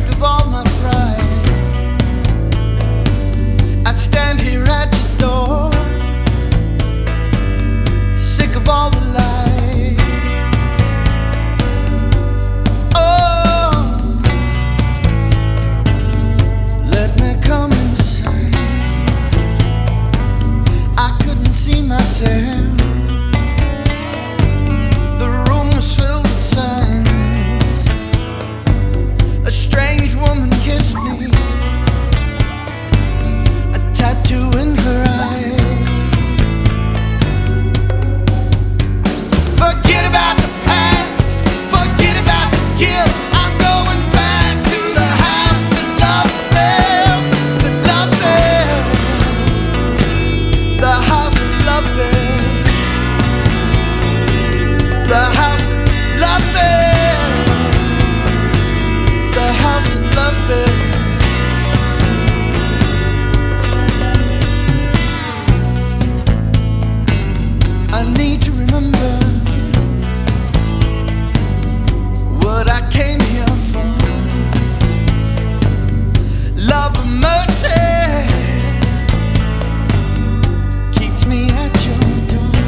stripped of all my pride. I stand here at your door, sick of all the lies. Oh, let me come inside. I couldn't see myself. The room was filled with signs. A strange woman kissed me, a tattoo in her eye. Forget about the past, forget about the guilt. I'm going back to the house that love built, that love built, the house of love built, the house of love built, the house of love built. I need to remember what I came here for. Love and mercy keeps me at your door.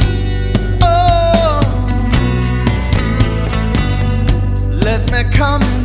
Oh, let me come